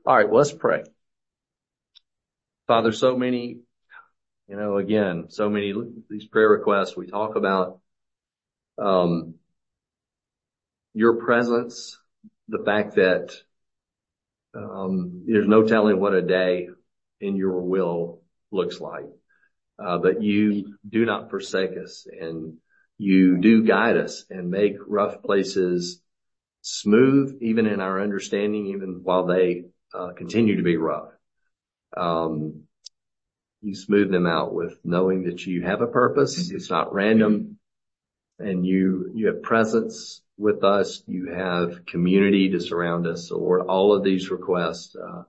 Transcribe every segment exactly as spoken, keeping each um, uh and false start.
All right, well, let's pray. Father, so many, you know, again, so many these prayer requests we talk about, um, your presence, the fact that, um, there's no telling what a day in your will looks like, uh, that you do not forsake us and you do guide us and make rough places smooth, even in our understanding, even while they, uh, continue to be rough. Um, you smooth them out with knowing that you have a purpose. It's not random. And you, you have presence with us. You have community to surround us. So Lord, all of these requests, uh,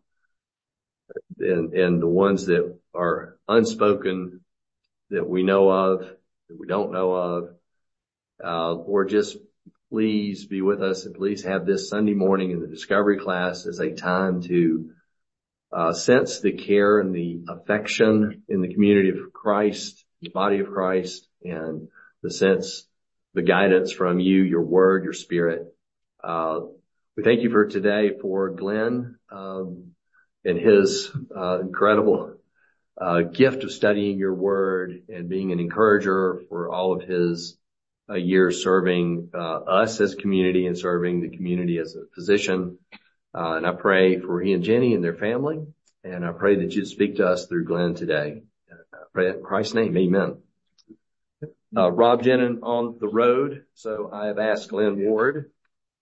and, and the ones that are unspoken that we know of, that we don't know of, uh, Lord, just please be with us and please have this Sunday morning in the discovery class as a time to Uh, sense the care and the affection in the community of Christ, the body of Christ, and the sense, the guidance from you, your word, your spirit. Uh, we thank you for today for Glenn, um, and his, uh, incredible, uh, gift of studying your word and being an encourager for all of his, uh, years serving, uh, us as a community and serving the community as a physician. Uh, and I pray for he and Jenny and their family. And I pray that you'd speak to us through Glenn today. I pray in Christ's name. Amen. Uh, Rob Jenin on the road. So I have asked Glenn Ward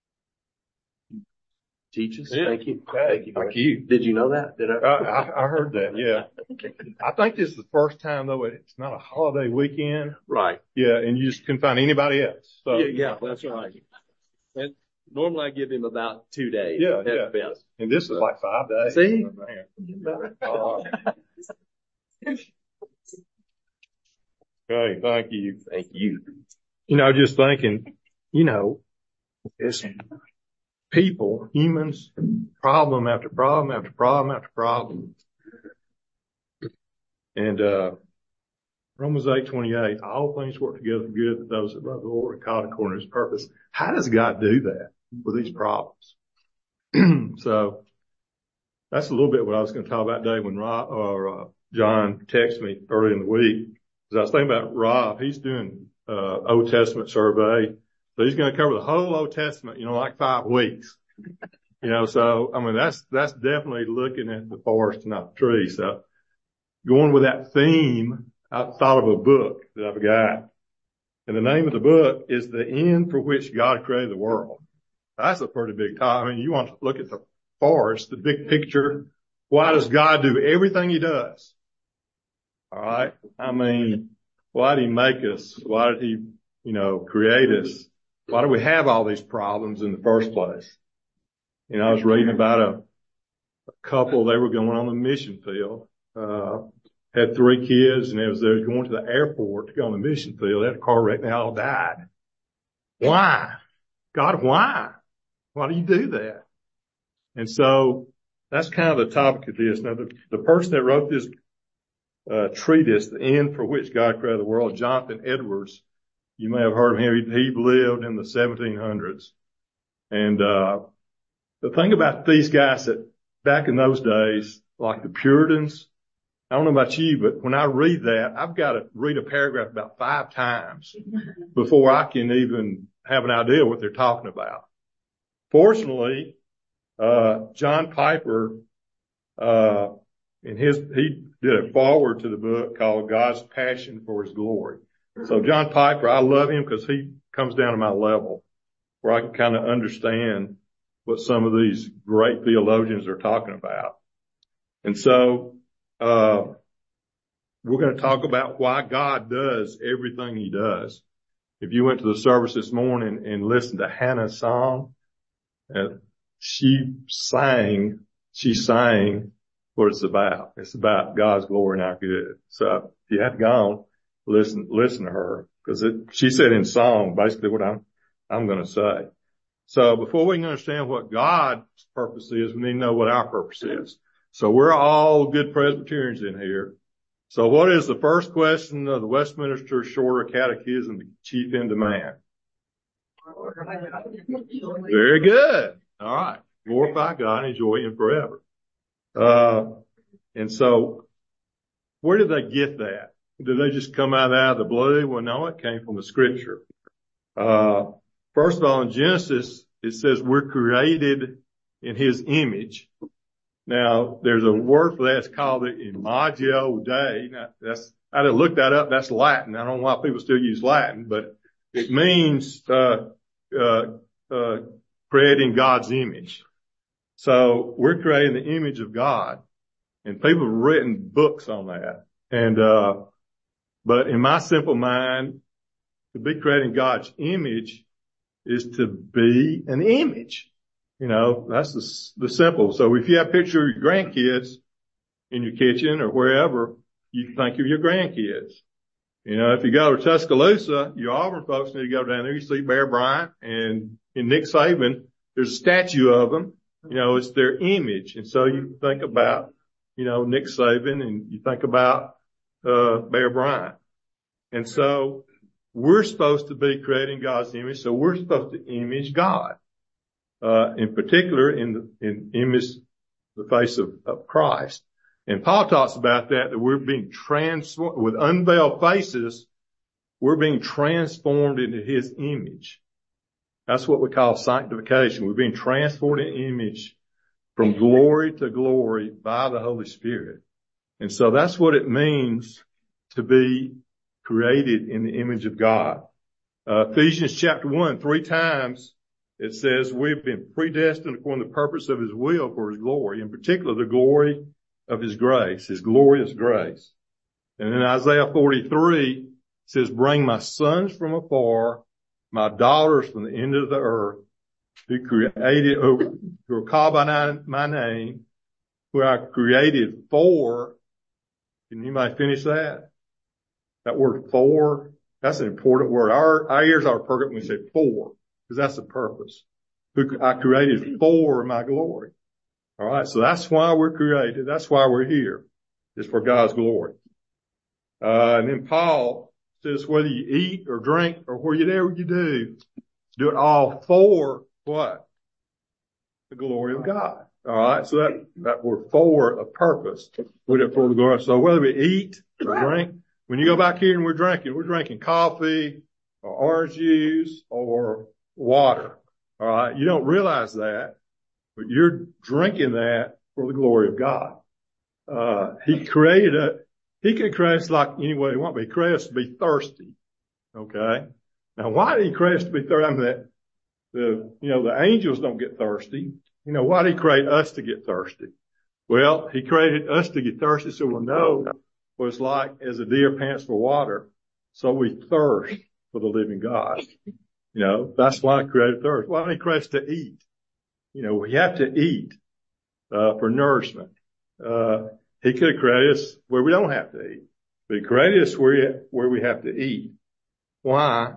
to teach us. Yeah. Thank you. Thank you. Thank you. Did you know that? Did I? I, I, I heard that. Yeah. I think this is the first time though it's not a holiday weekend. Right. Yeah. And you just couldn't find anybody else. So yeah, yeah, that's right. And normally I give him about two days. Yeah, at yeah. best. And this is like five days. See? Oh, okay. Thank you. Thank you. You know, just thinking, you know, it's people, humans, problem after problem after problem after problem. And, uh, Romans eight twenty-eight, all things work together for good for those that love the Lord and called according to his purpose. How does God do that with these problems? So that's a little bit what I was going to talk about today when Rob or uh, John texted me early in the week. Because I was thinking about Rob. He's doing uh Old Testament survey. So he's going to cover the whole Old Testament, you know, like five weeks. You know, so, I mean, that's, that's definitely looking at the forest, not the tree. So going with that theme, I thought of a book that I've got. And the name of the book is The End for Which God Created the World. That's a pretty big topic. I mean, you want to look at the forest, the big picture. Why does God do everything he does? All right. I mean, why did he make us? Why did he, you know, create us? Why do we have all these problems in the first place? You know, I was reading about a, a couple, they were going on the mission field, uh, had three kids, and as they were going to the airport to go on the mission field, they had a car wreck and they all died. Why? God, why? Why do you do that? And so that's kind of the topic of this. Now, the, the person that wrote this uh treatise, The End for Which God Created the World, Jonathan Edwards, you may have heard of him. He, he lived in the seventeen hundreds. And uh the thing about these guys that back in those days, like the Puritans, I don't know about you, but when I read that, I've got to read a paragraph about five times before I can even have an idea what they're talking about. Fortunately, uh, John Piper, uh, in his, he did a foreword to the book called God's Passion for His Glory. So John Piper, I love him because he comes down to my level where I can kind of understand what some of these great theologians are talking about. And so, uh, we're going to talk about why God does everything he does. If you went to the service this morning and listened to Hannah's song, uh, she sang, she sang what it's about. It's about God's glory and our good. So if you hadn't gone, listen, listen to her, because it, she said in song basically what I'm, I'm going to say. So before we can understand what God's purpose is, we need to know what our purpose is. So we're all good Presbyterians in here. So what is the first question of the Westminster Shorter Catechism, the chief end of man? Very good. All right. Glorify God and enjoy him forever. Uh, and so where did they get that? Did they just come out, out of the blue? Well, no, it came from the scripture. Uh, first of all, in Genesis, it says we're created in his image. Now, there's a word for that. It's called the Imago Dei. Now, that's, I had to look that up. That's Latin. I don't know why people still use Latin, but it means, uh, uh, uh, creating God's image. So we're creating the image of God, and people have written books on that. And, uh, but in my simple mind, to be creating God's image is to be an image. You know, that's the, the simple. So if you have a picture of your grandkids in your kitchen or wherever, you think of your grandkids. You know, if you go to Tuscaloosa, your Auburn folks need to go down there. You see Bear Bryant and, and Nick Saban. There's a statue of them. You know, it's their image. And so you think about, you know, Nick Saban, and you think about, uh, Bear Bryant. And so we're supposed to be creating God's image. So we're supposed to image God, uh, in particular in the, in image the face of, of Christ. And Paul talks about that, that we're being transformed with unveiled faces. We're being transformed into his image. That's what we call sanctification. We're being transformed in image from glory to glory by the Holy Spirit. And so that's what it means to be created in the image of God. Uh, Ephesians chapter one, three times it says we've been predestined according to the purpose of his will for his glory, in particular the glory of his grace, his glorious grace. And in Isaiah forty-three, it says, bring my sons from afar, my daughters from the end of the earth, who created, who are called by my name, who I created for. Can anybody finish that? That word for, that's an important word. Our, our ears are perked when we say for, because that's the purpose. Who I created for my glory. All right. So that's why we're created. That's why we're here. It's for God's glory. Uh, and then Paul says whether you eat or drink or whatever you do, do it all for what? The glory of God. All right. So that, that word for a purpose. Put it for the glory. So whether we eat or drink, when you go back here and we're drinking, we're drinking coffee or orange juice or water. All right. You don't realize that, but you're drinking that for the glory of God. Uh, he created it. He could create us like any way he wants, but he created us to be thirsty. Okay. Now, why did he create us to be thirsty? I mean, that the, you know, the angels don't get thirsty. You know, why did he create us to get thirsty? Well, he created us to get thirsty so we'll know what it's like as a deer pants for water. So we thirst for the living God. You know, that's why he created thirst. Why did he create us to eat? You know, we have to eat, uh, for nourishment. Uh, he could have created us where we don't have to eat, but he created us where, where we have to eat. Why?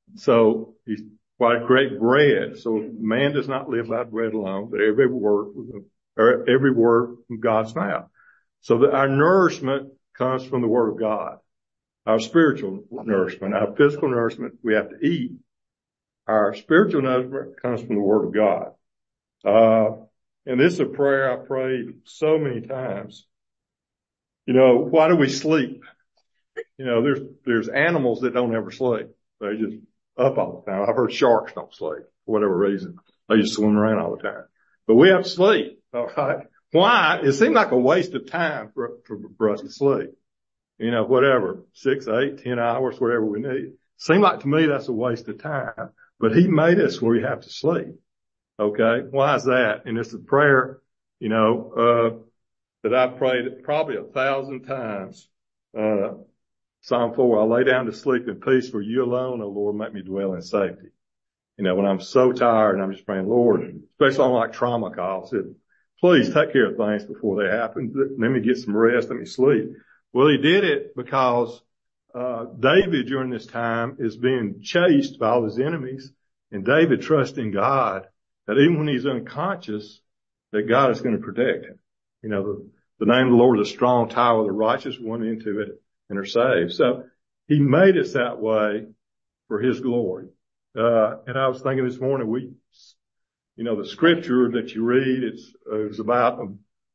So he's, why create bread? So man does not live by bread alone, but every word, or every word from God's mouth. So that our nourishment comes from the word of God. Our spiritual nourishment, our physical nourishment, we have to eat. Our spiritual nourishment comes from the word of God. Uh, and this is a prayer I prayed so many times. You know, why do we sleep? You know, there's, there's animals that don't ever sleep. They just up all the time. I've heard sharks don't sleep for whatever reason. They just swim around all the time. But we have to sleep. All right. Why? It seems like a waste of time for, for, for us to sleep. You know, whatever, six, eight, ten hours, whatever we need. Seems like to me that's a waste of time. But he made us where we have to sleep. Okay. Why is that? And it's a prayer, you know, uh, that I've prayed probably a thousand times. Uh, Psalm four, I lay down to sleep in peace, for you alone, O Lord, make me dwell in safety. You know, when I'm so tired and I'm just praying, Lord, especially on like trauma calls, said, please take care of things before they happen. Let me get some rest. Let me sleep. Well, he did it because, uh, David during this time is being chased by all his enemies, and David trusts in God that even when he's unconscious, that God is going to protect him. You know, the, the name of the Lord is a strong tower, the righteous one into it and are saved. So he made us that way for his glory. Uh, and I was thinking this morning, we, you know, the scripture that you read, it's, uh, it's about, um,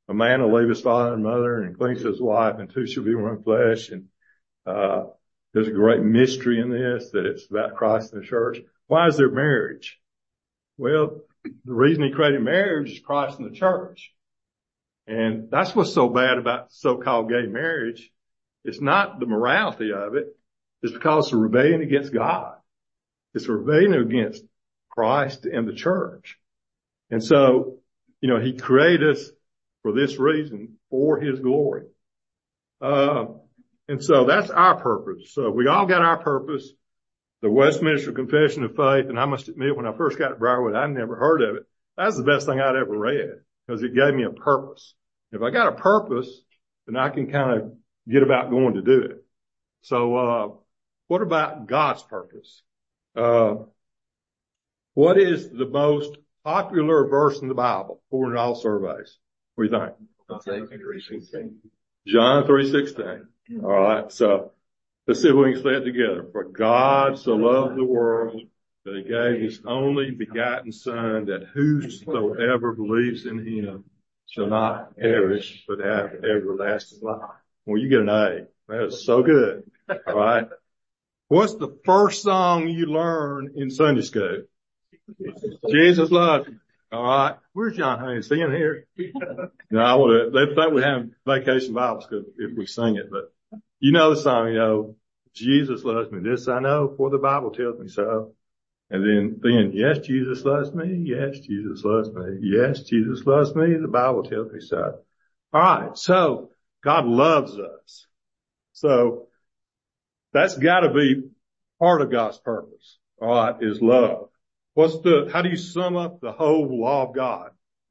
a man will leave his father and mother and cling to his wife, and two shall be one flesh. And, uh, there's a great mystery in this, that it's about Christ and the church. Why is there marriage? Well, the reason he created marriage is Christ and the church. And that's what's so bad about so-called gay marriage. It's not the morality of it. It's because it's a rebellion against God. It's a rebellion against Christ and the church. And so, you know, he created us for this reason, for his glory. Uh, and so that's our purpose. So we all got our purpose. The Westminster Confession of Faith, and I must admit, when I first got to Briarwood, I never heard of it. That's the best thing I'd ever read, because it gave me a purpose. If I got a purpose, then I can kind of get about going to do it. So, uh, what about God's purpose? Uh, what is the most popular verse in the Bible, according to all surveys? What do you think? John three sixteen. All right. So let's see if we can say it together. For God so loved the world that he gave his only begotten Son, that whosoever believes in him shall not perish, but have everlasting life. Well, you get an A. That is so good. All right. What's the first song you learn in Sunday school? Jesus loves you. All right. Where's John Haynes? Is he in here? No, I would have, they think we have vacation Bible school if we sing it, but you know the song, you know, Jesus loves me. This I know, for the Bible tells me so. And then, then, yes, Jesus loves me. Yes, Jesus loves me. Yes, Jesus loves me. The Bible tells me so. All right. So God loves us. So that's got to be part of God's purpose. All right, is love. What's the, how do you sum up the whole law of God?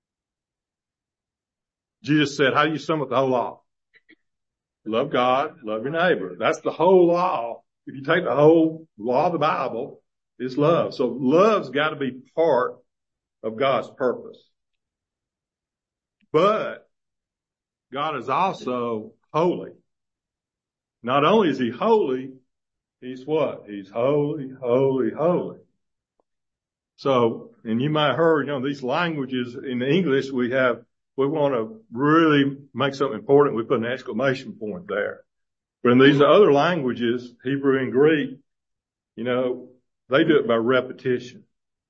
Jesus said, how do you sum up the whole law? Love God, love your neighbor. That's the whole law. If you take the whole law of the Bible, it's love. So love's got to be part of God's purpose. But God is also holy. Not only is he holy, he's what? He's holy, holy, holy. So, and you might have heard, you know, these languages in English, we have, we want to really make something important. We put an exclamation point there. But in these other languages, Hebrew and Greek, you know, they do it by repetition.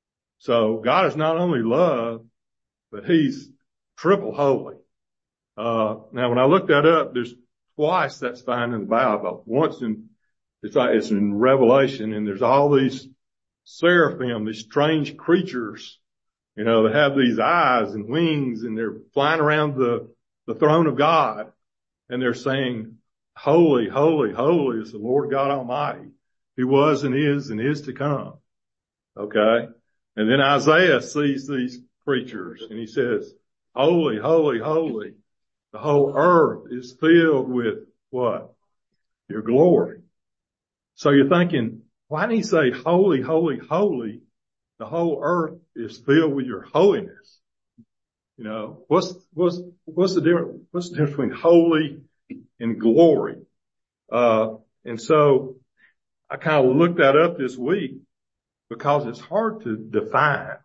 So God is not only love, but he's triple holy. Uh, now when I looked that up, there's twice that's found in the Bible. Once in, it's like, it's in Revelation, and there's all these seraphim, these strange creatures, you know, that have these eyes and wings, and they're flying around the, the throne of God, and they're saying, holy, holy, holy is the Lord God Almighty, who was and is and is to come. Okay. And then Isaiah sees these creatures, and he says, holy, holy, holy. The whole earth is filled with what? Your glory. So you're thinking, why didn't he say holy, holy, holy? The whole earth is filled with your holiness. You know, what's, what's, what's the difference, what's the difference between holy and glory? Uh, and so I kind of looked that up this week because it's hard to define.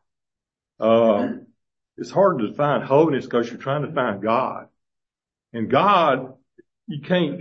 Uh, it's hard to define holiness because you're trying to find God. And God, you can't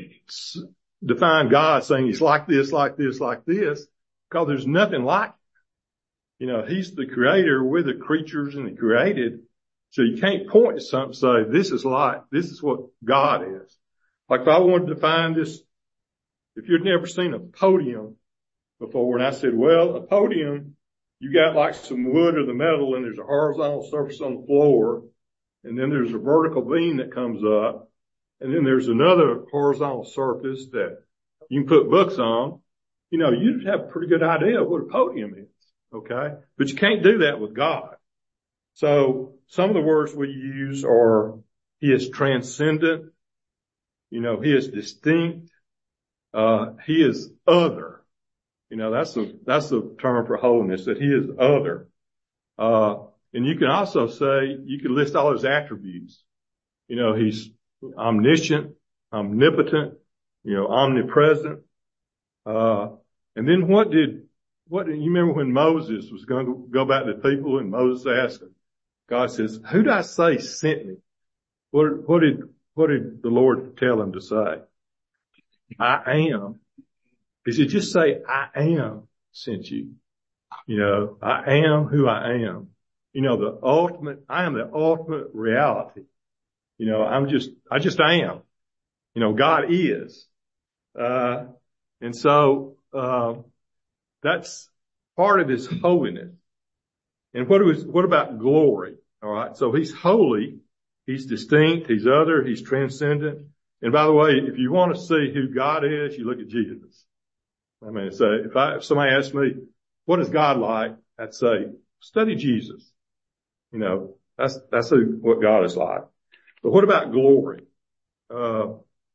define God saying he's like this, like this, like this, because there's nothing like him. You know, he's the creator, we're the creatures and the created. So you can't point to something and say, this is like, this is what God is. Like if I wanted to define this, if you'd never seen a podium before, and I said, well, a podium, you got like some wood or the metal, and there's a horizontal surface on the floor, and then there's a vertical beam that comes up. And then there's another horizontal surface that you can put books on. You know, you'd have a pretty good idea of what a podium is. Okay. But you can't do that with God. So some of the words we use are, he is transcendent. You know, he is distinct. Uh, he is other. You know, that's the, that's the term for holiness, that he is other. Uh, and you can also say, you can list all his attributes. You know, he's omniscient, omnipotent, you know, omnipresent. Uh, and then what did, what did, you remember when Moses was going to go back to the people and Moses asked him, God says, who did I say sent me? What, what did, what did the Lord tell him to say? I am. He said, just say, I am sent you. You know, I am who I am. You know, the ultimate, I am the ultimate reality. You know, I'm just, I just am. You know, God is. Uh, and so, uh, that's part of his holiness. And what was, what about glory? All right. So he's holy. He's distinct. He's other. He's transcendent. And by the way, if you want to see who God is, you look at Jesus. I mean, so if I, if somebody asks me, what is God like? I'd say, study Jesus. You know, that's, that's who, what God is like. But what about glory? Uh,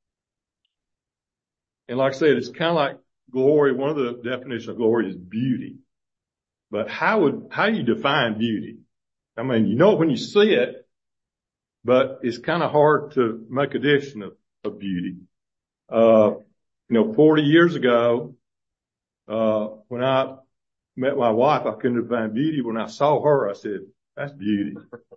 and like I said, it's kind of like glory. One of the definitions of glory is beauty. But how would, how do you define beauty? I mean, you know it when you see it, but it's kind of hard to make a definition of, of beauty. Uh, you know, forty years ago, uh, when I met my wife, I couldn't define beauty. When I saw her, I said, that's beauty.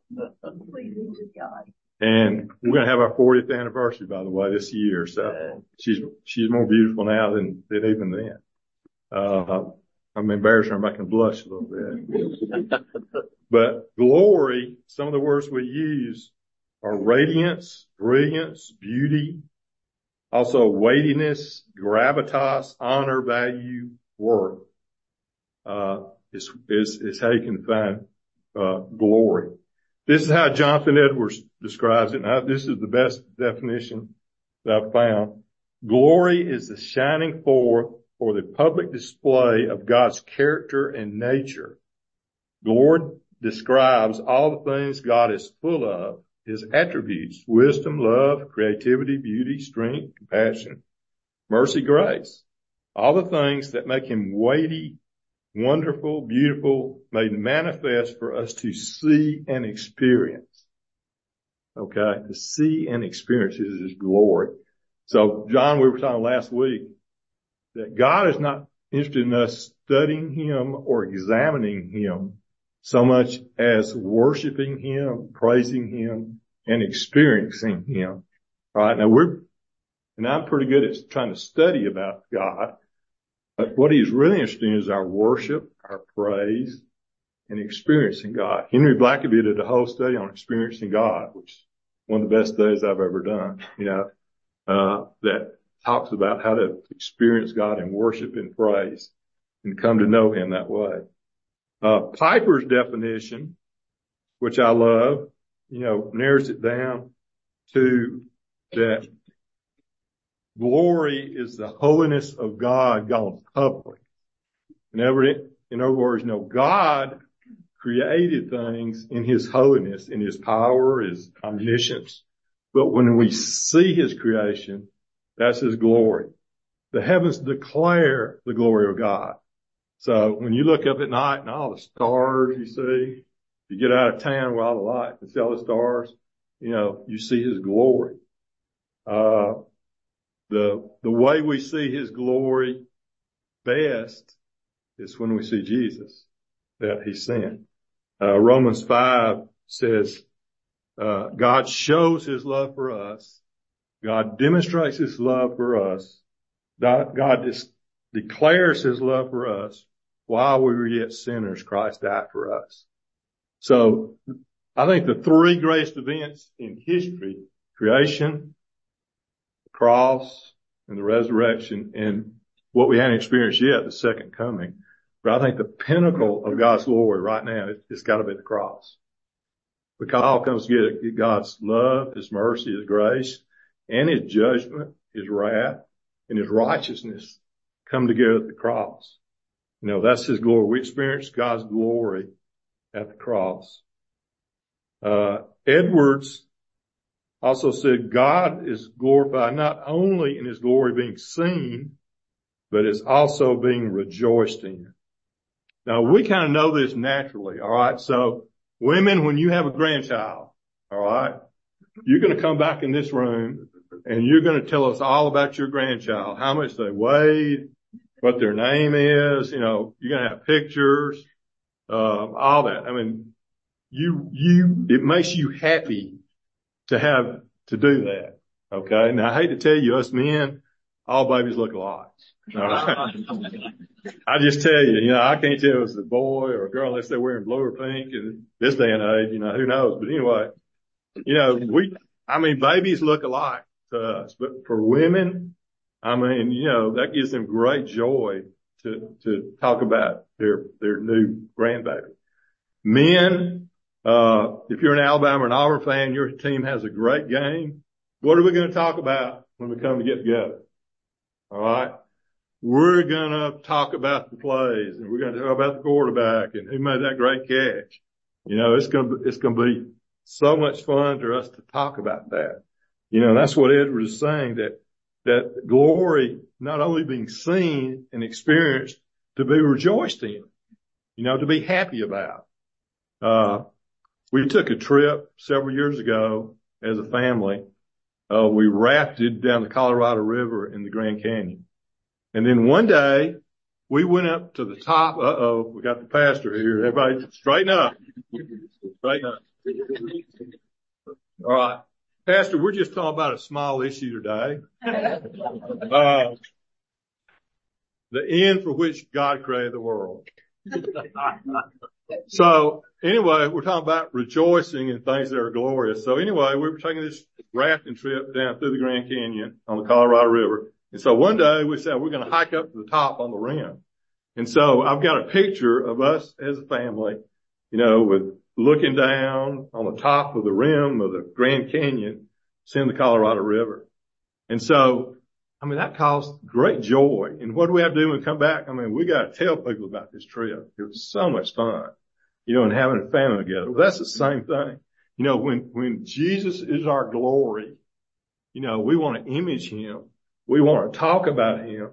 And we're going to have our fortieth anniversary, by the way, this year. So she's, she's more beautiful now than, than even then. Uh, I'm embarrassed her, I'm making blush a little bit. But glory, some of the words we use are radiance, brilliance, beauty, also weightiness, gravitas, honor, value, worth, uh, is, is, is how you can define, uh, glory. This is how Jonathan Edwards describes it. Now, this is the best definition that I've found. Glory is the shining forth for the public display of God's character and nature. The Lord describes all the things God is full of, his attributes, wisdom, love, creativity, beauty, strength, compassion, mercy, grace, all the things that make him weighty, wonderful, beautiful, made manifest for us to see and experience. Okay, to see and experience his glory. So, John, we were talking last week that God is not interested in us studying him or examining him so much as worshiping him, praising him, and experiencing him. All right, now we're, and I'm pretty good at trying to study about God. But what he's really interested in is our worship, our praise, and experiencing God. Henry Blackaby did a whole study on experiencing God, which is one of the best studies I've ever done, you know, uh, that talks about how to experience God and worship and praise and come to know him that way. Uh, Piper's definition, which I love, you know, narrows it down to that glory is the holiness of God gone public. In other, in other words, you know, God created things in his holiness, in his power, his omniscience. But when we see his creation, that's his glory. The heavens declare the glory of God. So when you look up at night and all the stars you see, you get out of town with all the lights and see all the stars, you know, you see his glory. Uh, The, the way we see his glory best is when we see Jesus that he sent. Uh, Romans five says, uh, God shows his love for us. God demonstrates his love for us. God, God dis- declares his love for us while we were yet sinners. Christ died for us. So I think the three greatest events in history, creation, cross, and the resurrection, and what we hadn't experienced yet, the second coming. But I think the pinnacle of God's glory right now, it, it's got to be the cross. Because it all comes together, God's love, his mercy, his grace, and his judgment, his wrath, and his righteousness come together at the cross. You know, that's his glory. We experience God's glory at the cross. Uh, Edwards also said God is glorified not only in his glory being seen, but it's also being rejoiced in. Now we kind of know this naturally, all right? So women, when you have a grandchild, all right, you're going to come back in this room and you're going to tell us all about your grandchild, how much they weighed, what their name is, you know, you're going to have pictures, uh, all that. I mean, you, you, it makes you happy to have, to do that. Okay. Now I hate to tell you, us men, all babies look alike. All right? I just tell you, you know, I can't tell if it's a boy or a girl unless they're wearing blue or pink in this day and age, you know, who knows? But anyway, you know, we, I mean, babies look alike to us, but for women, I mean, you know, that gives them great joy to, to talk about their, their new grandbaby. Men, uh, if you're an Alabama or an Auburn fan, your team has a great game. What are we going to talk about when we come to get together? All right. We're going to talk about the plays, and we're going to talk about the quarterback and who made that great catch. You know, it's going to, it's going to be so much fun for us to talk about that. You know, that's what Edward is saying, that, that glory not only being seen and experienced, to be rejoiced in, you know, to be happy about. Uh, we took a trip several years ago as a family. Uh, we rafted down the Colorado River in the Grand Canyon. And then one day we went up to the top. Uh oh, we got the pastor here. Everybody straighten up. Straighten up. All right. Pastor, we're just talking about a small issue today. Uh, the end for which God created the world. So anyway, we're talking about rejoicing in things that are glorious. So anyway, we were taking this rafting trip down through the Grand Canyon on the Colorado River. And so one day we said, we're going to hike up to the top on the rim. And so I've got a picture of us as a family, you know, with looking down on the top of the rim of the Grand Canyon, seeing the Colorado River. And so, I mean, that caused great joy. And what do we have to do when we come back? I mean, we got to tell people about this trip. It was so much fun, you know, and having a family together. Well, that's the same thing. You know, when, when Jesus is our glory, you know, we want to image him. We want to talk about him.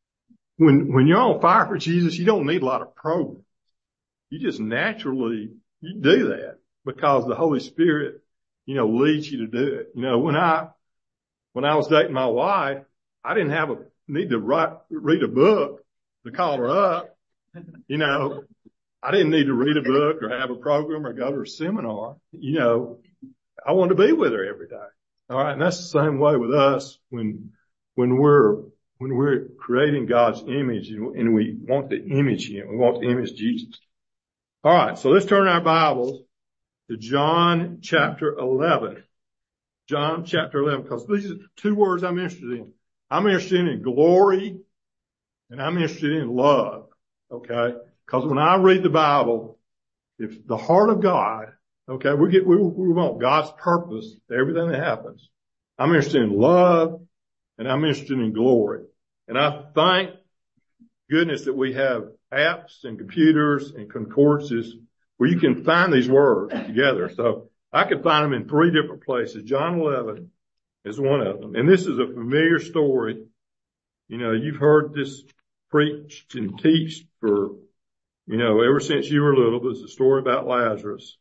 When, when you're on fire for Jesus, you don't need a lot of programs. You just naturally, you do that because the Holy Spirit, you know, leads you to do it. You know, when I, when I was dating my wife, I didn't have a need to write, read a book to call her up. You know, I didn't need to read a book or have a program or go to a seminar. You know, I wanted to be with her every day. All right. And that's the same way with us when, when we're, when we're creating God's image and we want to image him. We want to image Jesus. All right. So let's turn our Bibles to John chapter eleven. John chapter eleven, because these are two words I'm interested in. I'm interested in glory and I'm interested in love. Okay. Because when I read the Bible, if the heart of God, okay, we get, we, we want God's purpose to everything that happens. I'm interested in love and I'm interested in glory. And I thank goodness that we have apps and computers and concordances where you can find these words together. So I could find them in three different places. John eleven is one of them. And this is a familiar story. You know, you've heard this preached and teached for, you know, ever since you were little. But it's a story about Lazarus.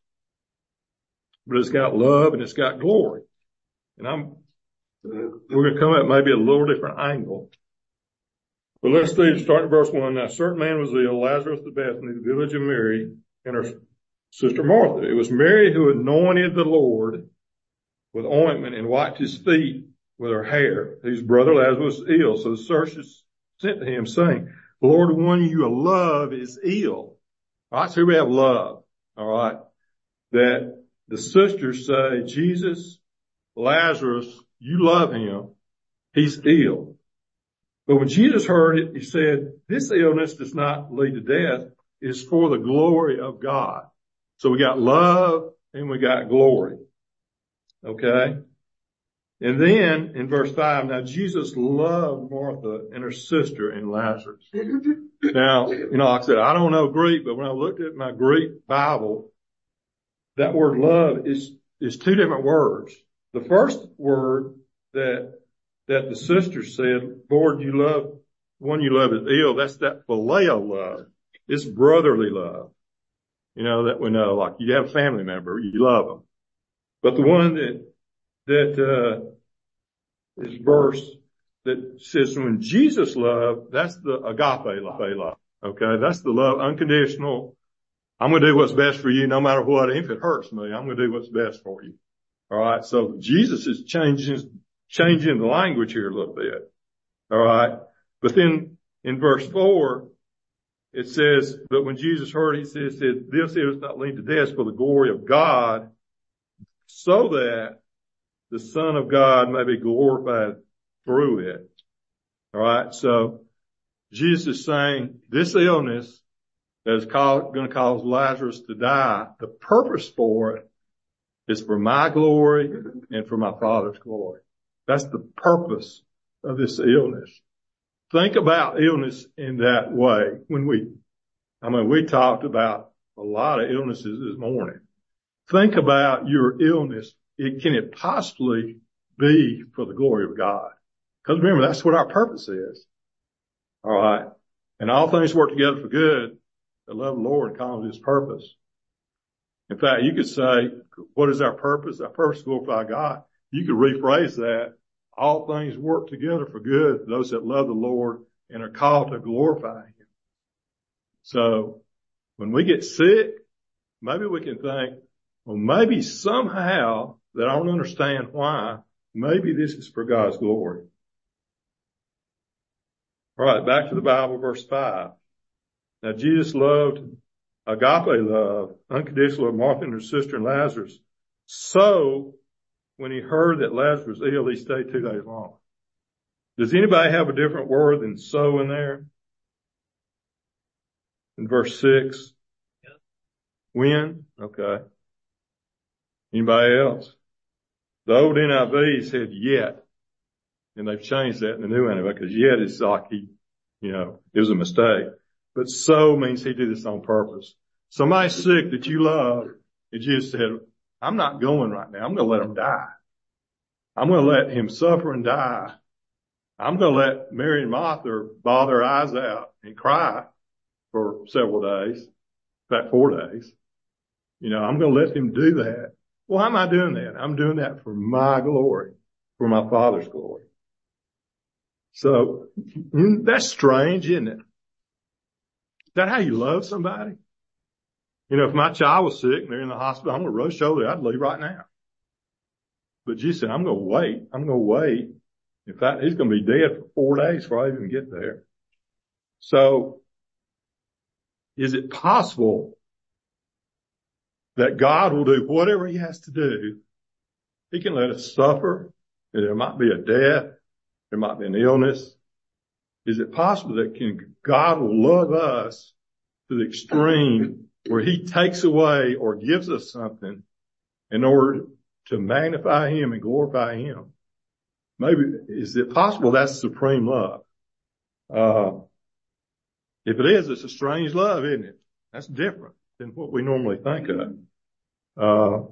But it's got love and it's got glory. And I'm, we're going to come at maybe a little different angle. But let's see, start at verse one. Now, a certain man was ill, Lazarus of Bethany, the village of Mary, and her sister Martha. It was Mary who anointed the Lord with ointment and wiped his feet with her hair, whose brother Lazarus was ill. So the searchers sent to him, saying, the Lord, the one you love is ill. All right, so here we have love. All right, that the sisters say, Jesus, Lazarus, you love him. He's ill. But when Jesus heard it, he said, this illness does not lead to death. It's for the glory of God. So we got love and we got glory. Okay. And then in verse five, now Jesus loved Martha and her sister and Lazarus. Now, you know, like I said, I don't know Greek, but when I looked at my Greek Bible, that word love is, is two different words. The first word that, that the sister said, Lord, you love, one you love is ill. That's that phileo love. It's brotherly love. You know, that we know, like you have a family member, you love them. But the one that, that, uh, is verse that says when Jesus loved, that's the agape love. Okay. That's the love, unconditional. I'm going to do what's best for you no matter what. If it hurts me, I'm going to do what's best for you. All right. So Jesus is changing, changing the language here a little bit. All right. But then in verse four, it says, but when Jesus heard, he said, this is not lead to death for the glory of God, so that the Son of God may be glorified through it. All right. So Jesus is saying this illness that is going to cause Lazarus to die, the purpose for it is for my glory and for my Father's glory. That's the purpose of this illness. Think about illness in that way. When we, I mean, we talked about a lot of illnesses this morning. Think about your illness. It, can it possibly be for the glory of God? Because remember, that's what our purpose is. All right. And all things work together for good that love the Lord and call his purpose. In fact, you could say, what is our purpose? Our purpose is to glorify God. You could rephrase that. All things work together for good, those that love the Lord and are called to glorify him. So when we get sick, maybe we can think, well, maybe somehow that I don't understand why, maybe this is for God's glory. All right, back to the Bible, verse five. Now Jesus loved, agape love, unconditional love, Martha and her sister and Lazarus. So when he heard that Lazarus was ill, he stayed two days long. Does anybody have a different word than so in there? In verse six? Yeah. When? Okay. Anybody else? The old N I V said yet, and they've changed that in the new N I V because yet is like he, you know, it was a mistake. But so means he did this on purpose. Somebody's sick that you love, and Jesus said, I'm not going right now. I'm going to let him die. I'm going to let him suffer and die. I'm going to let Mary and Martha bawl their eyes out and cry for several days. In fact, four days. You know, I'm going to let him do that. Well, how am I doing that? I'm doing that for my glory, for my Father's glory. So that's strange, isn't it? Is that how you love somebody? You know, if my child was sick and they're in the hospital, I'm going to rush over there. I'd leave right now. But Jesus said, I'm going to wait. I'm going to wait. In fact, he's going to be dead for four days before I even get there. So is it possible that God will do whatever he has to do? He can let us suffer. There might be a death. There might be an illness. Is it possible that can, God will love us to the extreme where he takes away or gives us something in order to magnify him and glorify him? Maybe, is it possible that's supreme love? Uh, if it is, it's a strange love, isn't it? That's different than what we normally think of. Uh,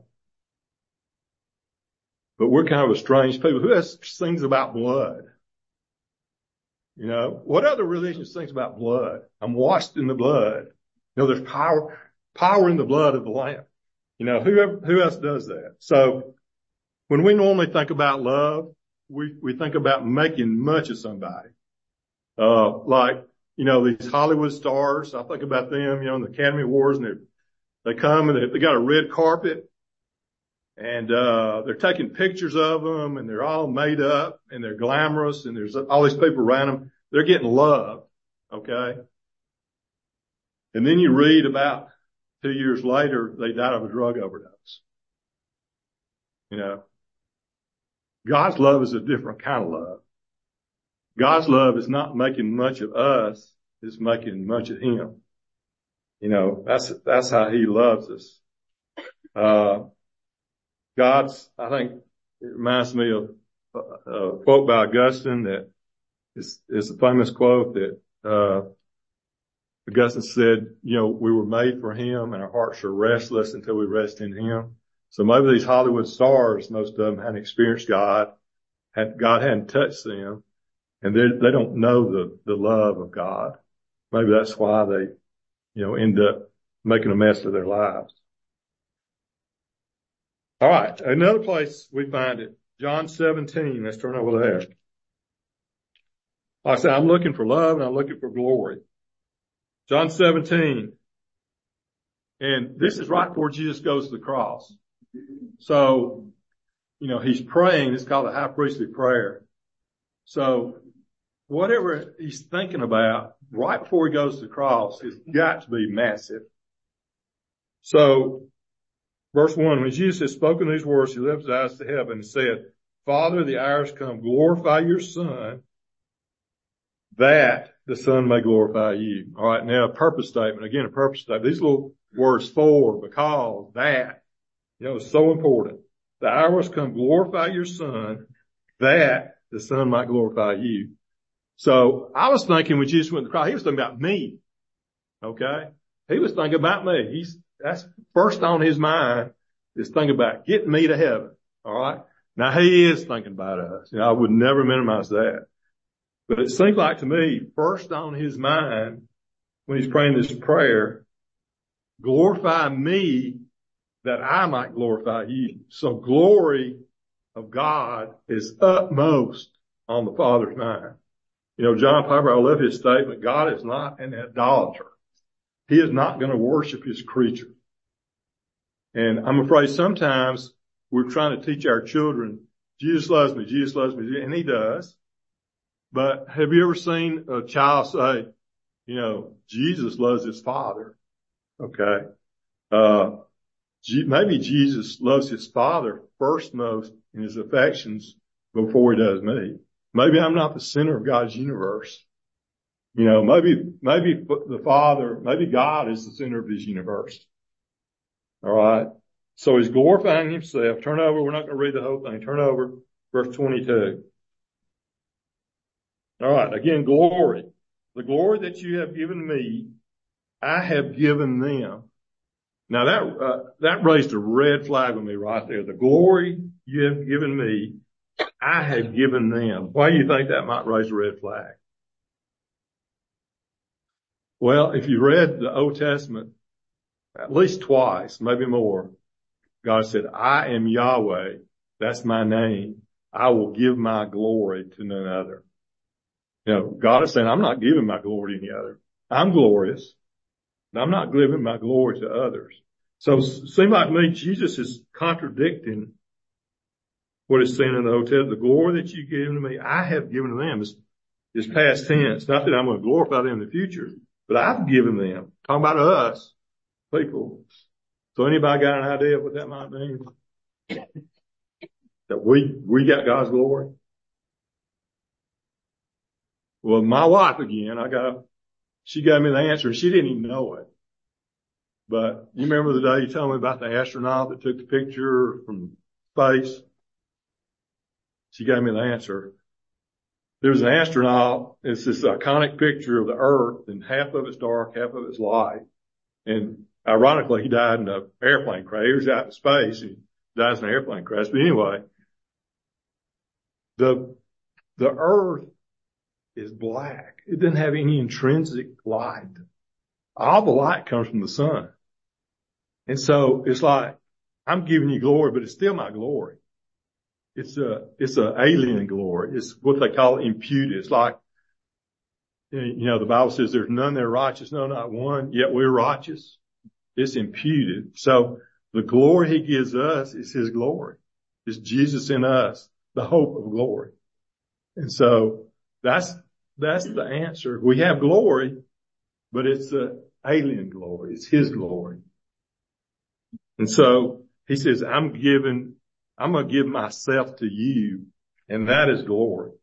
but we're kind of a strange people. Who else sings about blood? You know, what other religion sings about blood? I'm washed in the blood. You know, there's power, power in the blood of the Lamb. You know, whoever, who else does that? So when we normally think about love, we, we think about making much of somebody. Uh, like, you know, these Hollywood stars, I think about them, you know, in the Academy Awards, and they, they come and they, they got a red carpet, and, uh, they're taking pictures of them, and they're all made up, and they're glamorous, and there's all these people around them. They're getting loved, okay? And then you read about two years later, they died of a drug overdose. You know, God's love is a different kind of love. God's love is not making much of us, it's making much of him. You know, that's, that's how he loves us. Uh, God's, I think it reminds me of a, a quote by Augustine that is, is a famous quote that, uh, Augustine said, you know, we were made for him and our hearts are restless until we rest in him. So maybe these Hollywood stars, most of them hadn't experienced God, had, God hadn't touched them, and they, they don't know the, the love of God. Maybe that's why they, you know, end up making a mess of their lives. All right. Another place we find it, John seventeen. Let's turn over there. Like I said, I'm looking for love and I'm looking for glory. John seventeen. And this is right before Jesus goes to the cross. So you know, he's praying. It's called a high priestly prayer. So whatever he's thinking about right before he goes to the cross has got to be massive. So verse one, when Jesus had spoken these words, he lifted his eyes to heaven and said, Father, the hour has come. Glorify your Son, that the Son may glorify you. All right, now a purpose statement. Again, a purpose statement. These little words, for, because, that, you know, it's so important. The hour has come. Glorify your Son, that the Son might glorify you. So I was thinking when Jesus went to the cross, he was thinking about me. Okay? He was thinking about me. He's, that's first on his mind is thinking about getting me to heaven. All right? Now he is thinking about us. You know, I would never minimize that. But it seems like to me, first on his mind when he's praying this prayer, glorify me that I might glorify you. So glory of God is utmost on the Father's mind. You know, John Piper, I love his statement. God is not an idolater. He is not going to worship his creature. And I'm afraid sometimes we're trying to teach our children, Jesus loves me, Jesus loves me, and he does. But have you ever seen a child say, you know, Jesus loves his Father? Okay. Uh, maybe Jesus loves his Father first most in his affections before he does me. Maybe I'm not the center of God's universe. You know, maybe, maybe the Father, maybe God is the center of his universe. All right. So he's glorifying himself. Turn over. We're not going to read the whole thing. Turn over verse twenty-two. All right. Again, glory. The glory that you have given me, I have given them. Now that, uh, that raised a red flag with me right there. The glory you have given me, I have given them. Why do you think that might raise a red flag? Well, if you read the Old Testament at least twice, maybe more, God said, I am Yahweh. That's my name. I will give my glory to none other. You know, God is saying, I'm not giving my glory to any other. I'm glorious. And I'm not giving my glory to others. So it seems like to me, Jesus is contradicting what is seen in the Old Testament. The glory that you've given to me, I have given to them. It's, it's past tense. Not that I'm going to glorify them in the future, but I've given them. Talking about us, people. So anybody got an idea of what that might mean? That we, we got God's glory? Well, my wife again, I got, she gave me the answer and she didn't even know it. But you remember the day you told me about the astronaut that took the picture from space? She gave me the answer. There's an astronaut. It's this iconic picture of the Earth, and half of it's dark, half of it's light. And ironically, he died in an airplane crash. He was out in space. He dies in an airplane crash. But anyway, the the Earth is black. It doesn't have any intrinsic light. All the light comes from the sun. And so it's like, I'm giving you glory, but it's still my glory. It's a, it's a alien glory. It's what they call imputed. It's like, you know, the Bible says there's none that are righteous, no, not one, yet we're righteous. It's imputed. So the glory he gives us is his glory. It's Jesus in us, the hope of glory. And so that's, that's the answer. We have glory, but it's a alien glory. It's his glory. And so he says, I'm giving, I'm going to give myself to you, and that is glory.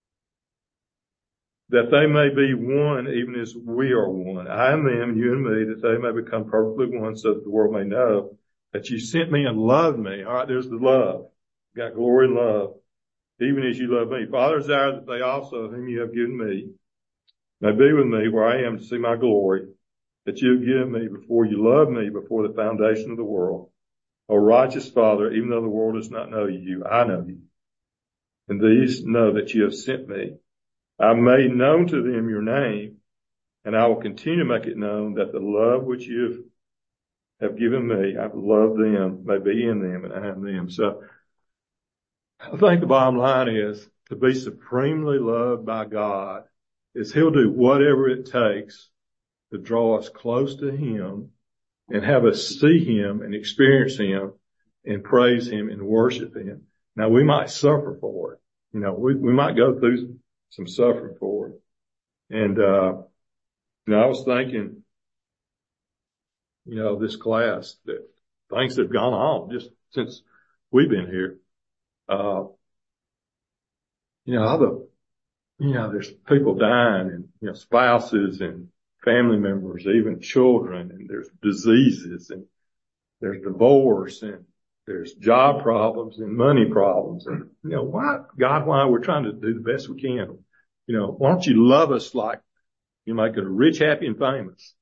That they may be one even as we are one. I and them, you and me, that they may become perfectly one so that the world may know that you sent me and loved me. All right, there's the love. Got glory and love, even as you love me. Father, desire that they also, whom you have given me, may be with me where I am to see my glory, that you have given me before you loved me before the foundation of the world. O righteous Father, even though the world does not know you, I know you. And these know that you have sent me. I made known to them your name, and I will continue to make it known that the love which you have given me, I've loved them, may be in them, and I am them. So I think the bottom line is to be supremely loved by God is he'll do whatever it takes to draw us close to him and have us see him and experience him and praise him and worship him. Now we might suffer for it. You know, we, we might go through some suffering for it. And, uh, you know, I was thinking, you know, this class, that things that have gone on just since we've been here. Uh, you know, other, you know, there's people dying and, you know, spouses and family members, even children, and there's diseases and there's divorce and there's job problems and money problems. And, you know, why, God, why we're trying to do the best we can. You know, why don't you love us like you make it rich, happy, and famous?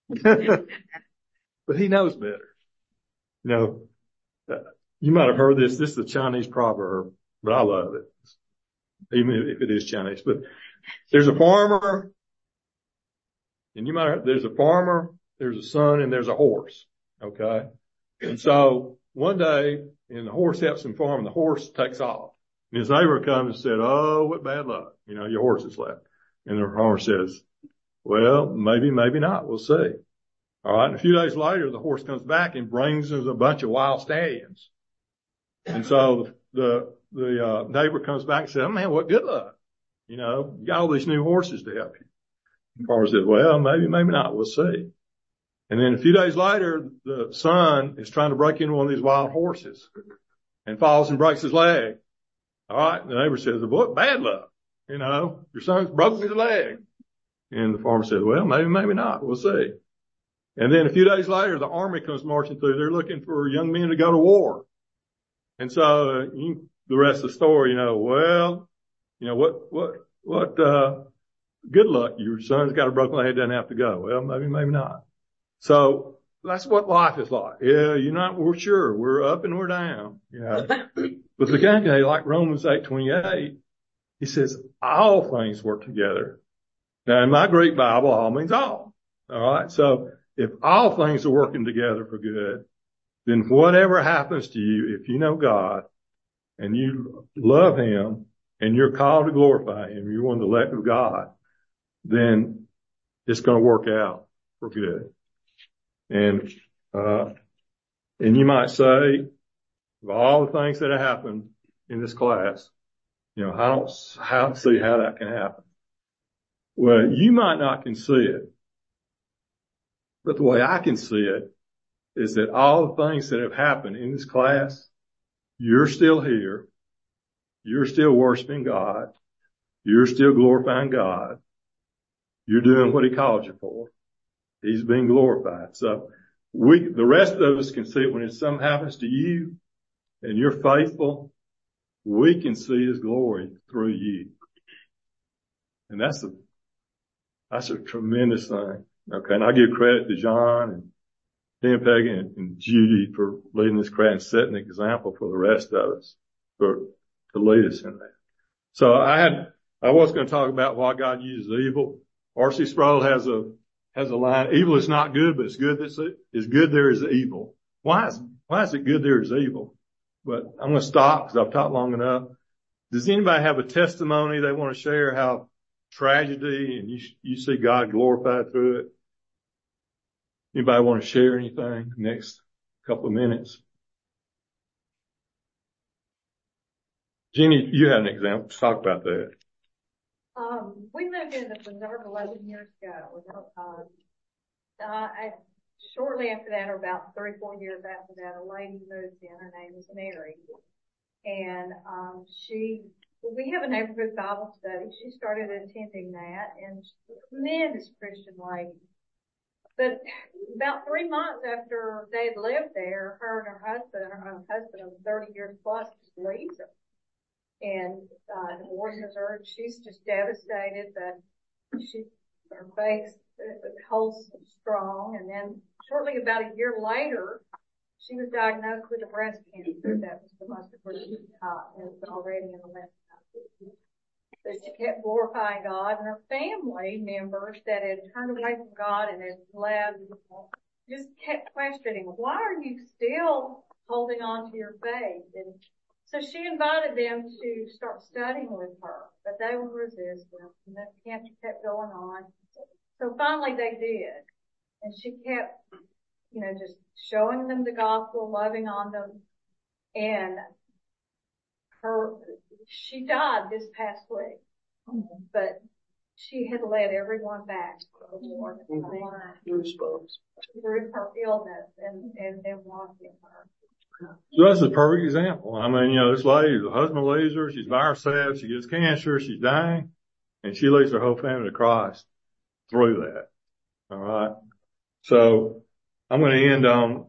But he knows better. You know, uh, you might have heard this. This is a Chinese proverb, but I love it, even if it is Chinese. But there's a farmer, and you might have, there's a farmer, there's a son, and there's a horse. Okay. And so one day, and the horse helps him farm, and the horse takes off. And his neighbor comes and said, "Oh, what bad luck. You know, your horse is left." And the farmer says, "Well, maybe, maybe not. We'll see." All right. And a few days later, the horse comes back and brings us a bunch of wild stallions. And so the, the, uh, neighbor comes back and says, "Oh man, what good luck. You know, you got all these new horses to help you." The farmer says, "Well, maybe, maybe not. We'll see." And then a few days later, the son is trying to break into one of these wild horses and falls and breaks his leg. All right. And the neighbor says, "What bad luck. You know, your son's broken his leg." And the farmer says, "Well, maybe, maybe not. We'll see." And then a few days later, the army comes marching through. They're looking for young men to go to war. And so uh, you, the rest of the story, you know, well, you know, what, what, what, uh, good luck. Your son's got a broken leg, doesn't have to go. Well, maybe, maybe not. So that's what life is like. Yeah, you're not, we're sure. We're up and we're down, you know. But the guy, like Romans eight twenty-eight, he says, all things work together. Now in my Greek Bible, all means all. All right. So if all things are working together for good, then whatever happens to you, if you know God and you love him and you're called to glorify him, you're one of the elect of God, then it's going to work out for good. And, uh, and you might say, of all the things that have happened in this class, you know, I don't how, see how that can happen. Well, you might not can see it, but the way I can see it is that all the things that have happened in this class, you're still here. You're still worshiping God. You're still glorifying God. You're doing what he called you for. He's being glorified. So we, the rest of us can see it when something happens to you and you're faithful. We can see his glory through you. And that's a, that's a tremendous thing. Okay. And I give credit to John and Tim, Peggy, and, and Judy for leading this crowd and setting an example for the rest of us, for, to lead us in that. So I had, I was going to talk about why God uses evil. R C Sproul has a, has a line, evil is not good, but it's good that's, it's good there is evil. Why is, why is it good there is evil? But I'm going to stop because I've talked long enough. Does anybody have a testimony they want to share how tragedy and you, you see God glorified through it? Anybody want to share anything next couple of minutes? Jeannie, you had an example. Let's talk about that. Um, we moved into the preserve eleven years ago. Uh, uh, I, shortly after that, or about three, four years after that, a lady moved in. Her name is Mary. And, um, she, we have a neighborhood Bible study. She started attending that, and she's a tremendous Christian lady. But about three months after they had lived there, her and her husband, her husband of thirty years plus, just leaves her. And, uh, divorces her. She's just devastated, but she, her faith holds strong. And then shortly about a year later, she was diagnosed with a breast cancer. That was the most aggressive type. It was already in the left side. But she kept glorifying God, and her family members that had turned away from God and had left just kept questioning, why are you still holding on to your faith? And so she invited them to start studying with her, but they were resistant, and the cancer kept going on. So finally they did. And she kept, you know, just showing them the gospel, loving on them. And her, she died this past week, but she had led everyone back to the Lord through her illness and, and them watching her. So that's a perfect example. I mean, you know, this lady, the husband leaves her, she's by herself, she gets cancer, she's dying, and she leads her whole family to Christ through that. All right. So I'm going to end on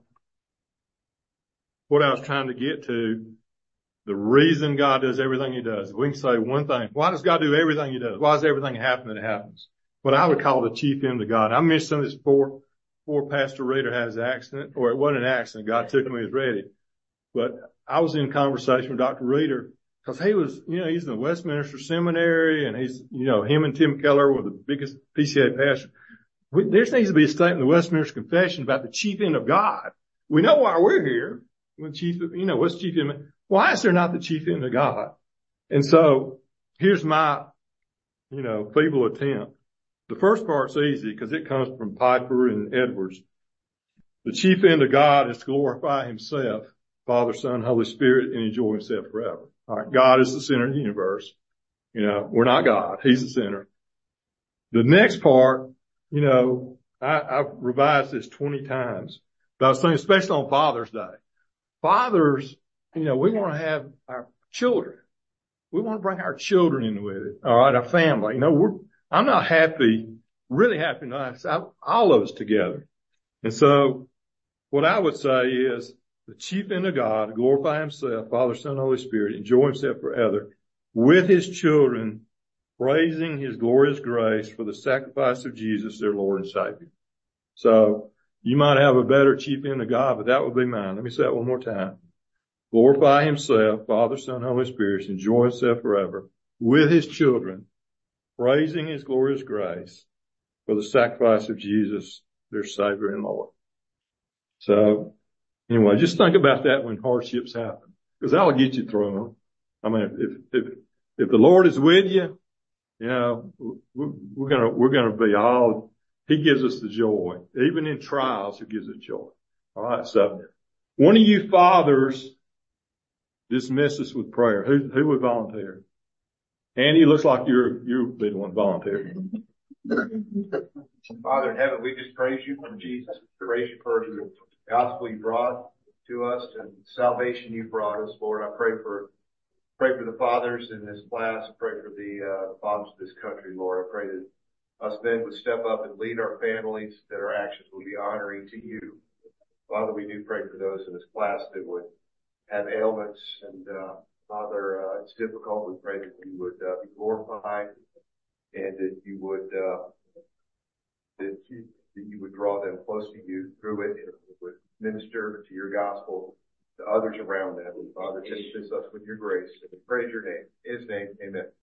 what I was trying to get to. The reason God does everything he does. We can say one thing. Why does God do everything he does? Why does everything happen that happens? What I would call the chief end of God. I mentioned some of this before, before Pastor Reader had his accident, or it wasn't an accident. God took him when he was ready. But I was in conversation with Doctor Reader because he was, you know, he's in the Westminster Seminary, and he's, you know, him and Tim Keller were the biggest P C A pastors. We, there needs to be a statement in the Westminster Confession about the chief end of God. We know why we're here. When chief, you know, what's chief end? Why is there not the chief end of God? And so here's my, you know, feeble attempt. The first part's easy because it comes from Piper and Edwards. The chief end of God is to glorify himself, Father, Son, Holy Spirit, and enjoy himself forever. All right. God is the center of the universe. You know, we're not God. He's the center. The next part, you know, I, I've revised this twenty times, but I was thinking, especially on Father's Day. Fathers, you know, we want to have our children. We want to bring our children in with it. All right. Our family. You know, we're, I'm not happy, really happy to have all of us together. And so what I would say is the chief end of God, glorify himself, Father, Son, Holy Spirit, enjoy himself forever with his children, praising his glorious grace for the sacrifice of Jesus, their Lord and Savior. So you might have a better chief end of God, but that would be mine. Let me say that one more time. Glorify himself, Father, Son, Holy Spirit, enjoy himself forever with his children, praising his glorious grace for the sacrifice of Jesus, their Savior and Lord. So anyway, just think about that when hardships happen, because that'll get you through them. I mean, if, if, if the Lord is with you, you know, we're, we're gonna, we're gonna be all, he gives us the joy. Even in trials, he gives us joy. All right. So one of you fathers, dismiss us with prayer. Who, who would volunteer? Andy, looks like you're, you'll be the one volunteering. Father in heaven, we just praise you for Jesus. Praise you for the gospel you brought to us and salvation you brought us, Lord. I pray for, pray for the fathers in this class. I pray for the, uh, fathers of this country, Lord. I pray that us men would step up and lead our families, that our actions will be honoring to you. Father, we do pray for those in this class that would have ailments, and uh, Father, uh, it's difficult. We pray that you would uh, be glorified, and that you would uh, that you, that you would draw them close to you through it, and would minister to your gospel to others around them. And Father, just assist us with your grace, and we praise your name. In his name, amen.